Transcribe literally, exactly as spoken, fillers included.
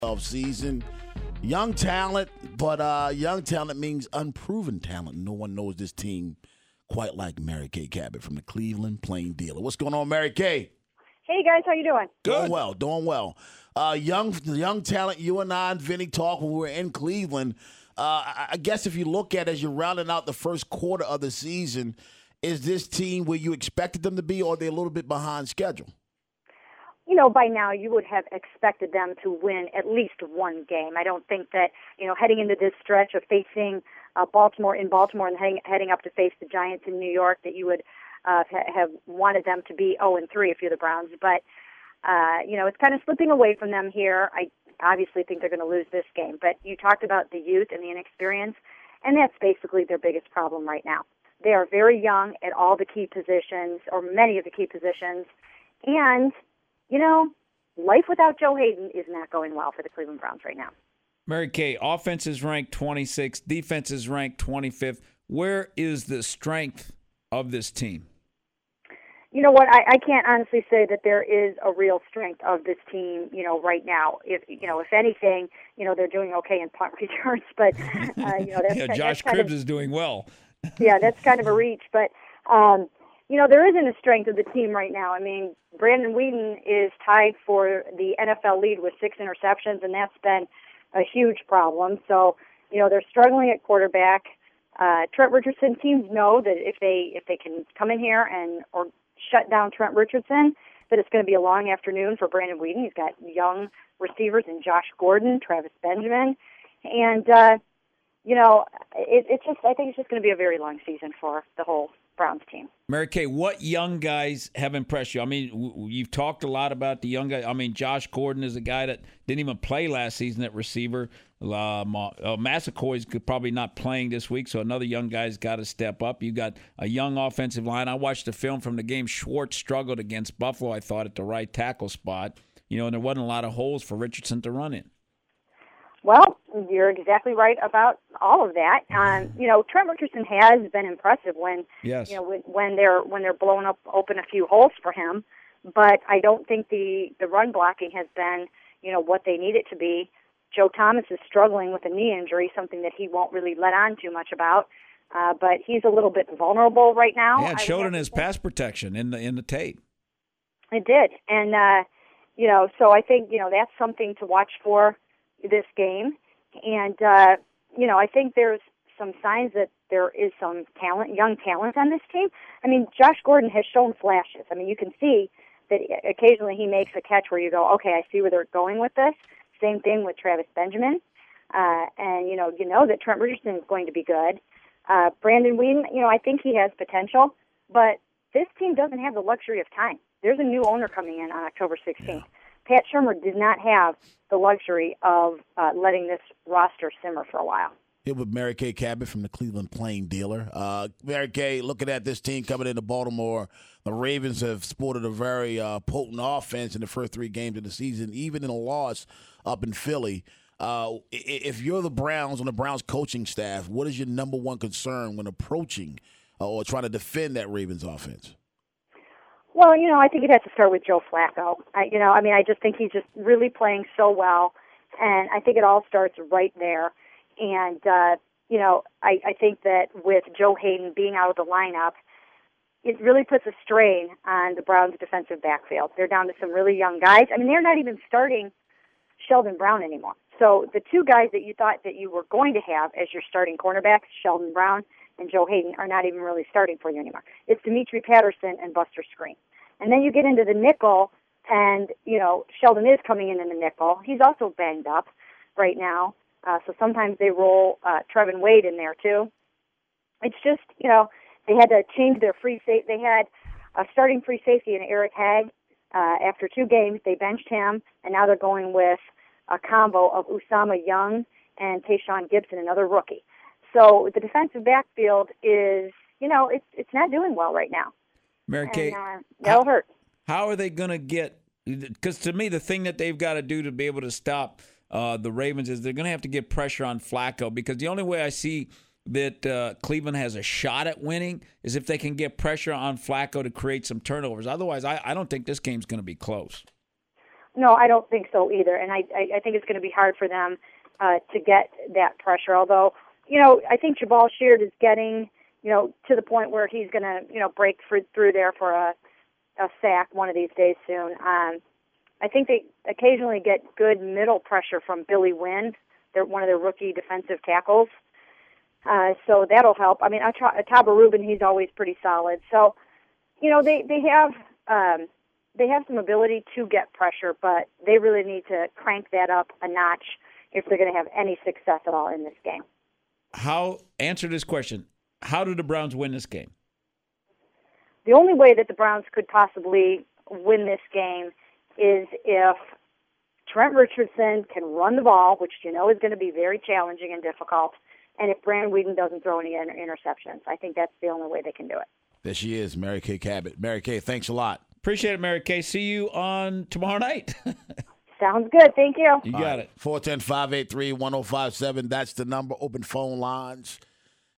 Of season, young talent, but uh, young talent means unproven talent. No one knows this team quite like Mary Kay Cabot from the Cleveland Plain Dealer. What's going on, Mary Kay? Hey guys, how you doing? Good. Doing well, doing well. Uh, young, young talent. You and I and Vinny talked when we were in Cleveland. Uh, I, I guess if you look at it as you're rounding out the first quarter of the season, is this team where you expected them to be, or are they a little bit behind schedule? You know, by now you would have expected them to win at least one game. I don't think that, you know, heading into this stretch of facing uh, Baltimore in Baltimore and heading, heading up to face the Giants in New York, that you would uh, ha- have wanted them to be oh and three if you're the Browns. But, uh, you know, it's kind of slipping away from them here. I obviously think they're going to lose this game. But you talked about the youth and the inexperience, and that's basically their biggest problem right now. They are very young at all the key positions, or many of the key positions, and you know, life without Joe Hayden is not going well for the Cleveland Browns right now. Mary Kay, offense is ranked twenty-sixth, defense is ranked twenty-fifth. Where is the strength of this team? You know what? I, I can't honestly say that there is a real strength of this team, you know, right now. If you know, if anything, you know, they're doing okay in punt returns, but uh, you know, that's, yeah, that's Josh kind Cribbs of, is doing well. yeah, that's kind of a reach, but. Um, You know, there isn't a strength of the team right now. I mean, Brandon Weeden is tied for the N F L lead with six interceptions, and that's been a huge problem. So, you know, they're struggling at quarterback. Uh, Trent Richardson, teams know that if they if they can come in here and or shut down Trent Richardson, that it's going to be a long afternoon for Brandon Weeden. He's got young receivers in Josh Gordon, Travis Benjamin, and uh, you know, it, it's just I think it's just going to be a very long season for the whole Browns team. Mary Kay, what young guys have impressed you? I mean, w- you've talked a lot about the young guys. I mean, Josh Gordon is a guy that didn't even play last season at receiver. Uh, Ma- uh, Massacoy's probably not playing this week, so another young guy's got to step up. You got a young offensive line. I watched the film from the game. Schwartz struggled against Buffalo, I thought, at the right tackle spot. You know, and there wasn't a lot of holes for Richardson to run in. Well, you're exactly right about all of that. Um, you know, Trent Richardson has been impressive when yes. you know when, when they're when they're blowing up open a few holes for him. But I don't think the the run blocking has been you know what they need it to be. Joe Thomas is struggling with a knee injury, something that he won't really let on too much about. Uh, but he's a little bit vulnerable right now. Yeah, it showed in his pass protection in the in the tape. It did, and uh, you know, so I think you know that's something to watch for this game. And, uh, you know, I think there's some signs that there is some talent, young talent on this team. I mean, Josh Gordon has shown flashes. I mean, you can see that occasionally he makes a catch where you go, okay, I see where they're going with this. Same thing with Travis Benjamin. Uh, and, you know, you know that Trent Richardson is going to be good. Uh, Brandon Weeden, you know, I think he has potential, but this team doesn't have the luxury of time. There's a new owner coming in on October sixteenth. Pat Shurmur did not have the luxury of uh, letting this roster simmer for a while. Here with Mary Kay Cabot from the Cleveland Plain Dealer. Uh, Mary Kay, looking at this team coming into Baltimore, the Ravens have sported a very uh, potent offense in the first three games of the season, even in a loss up in Philly. Uh, if you're the Browns on the Browns coaching staff, what is your number one concern when approaching uh, or trying to defend that Ravens offense? Well, you know, I think it has to start with Joe Flacco. I, you know, I mean, I just think he's just really playing so well, and I think it all starts right there. And, uh, you know, I, I think that with Joe Hayden being out of the lineup, it really puts a strain on the Browns' defensive backfield. They're down to some really young guys. I mean, they're not even starting Sheldon Brown anymore. So the two guys that you thought that you were going to have as your starting cornerbacks, Sheldon Brown and Joe Hayden, are not even really starting for you anymore. It's Demetri Patterson and Buster Skrine. And then you get into the nickel, and, you know, Sheldon is coming in in the nickel. He's also banged up right now. Uh, so sometimes they roll uh, Trevin Wade in there, too. It's just, you know, they had to change their free safety. They had a starting free safety in Eric Hagg. Uh, after two games, they benched him, and now they're going with a combo of Usama Young and Tayshaun Gibson, another rookie. So the defensive backfield is, you know, it's it's not doing well right now. Mary Kay, uh, that'll hurt. How are they going to get – because to me, the thing that they've got to do to be able to stop uh, the Ravens is they're going to have to get pressure on Flacco, because the only way I see that uh, Cleveland has a shot at winning is if they can get pressure on Flacco to create some turnovers. Otherwise, I, I don't think this game's going to be close. no, I don't think so either. And I, I, I think it's going to be hard for them uh, to get that pressure. Although, you know, I think Jabal Sheard is getting, you know, to the point where he's going to, you know, break for, through there for a, a sack one of these days soon. Um, I think they occasionally get good middle pressure from Billy Wynn. They're one of their rookie defensive tackles. Uh, so that'll help. I mean, Ataba Rubin, he's always pretty solid. So, you know, they, they have um, they have some ability to get pressure, but they really need to crank that up a notch if they're going to have any success at all in this game. How answer this question. How do the Browns win this game? The only way that the Browns could possibly win this game is if Trent Richardson can run the ball, which you know is going to be very challenging and difficult, and if Brandon Weeden doesn't throw any inter- interceptions. I think that's the only way they can do it. There she is, Mary Kay Cabot. Mary Kay, thanks a lot. Appreciate it, Mary Kay. See you on tomorrow night. Sounds good. Thank you. You got All right. it. four one zero, five eight three, one zero five seven. That's the number. Open phone lines.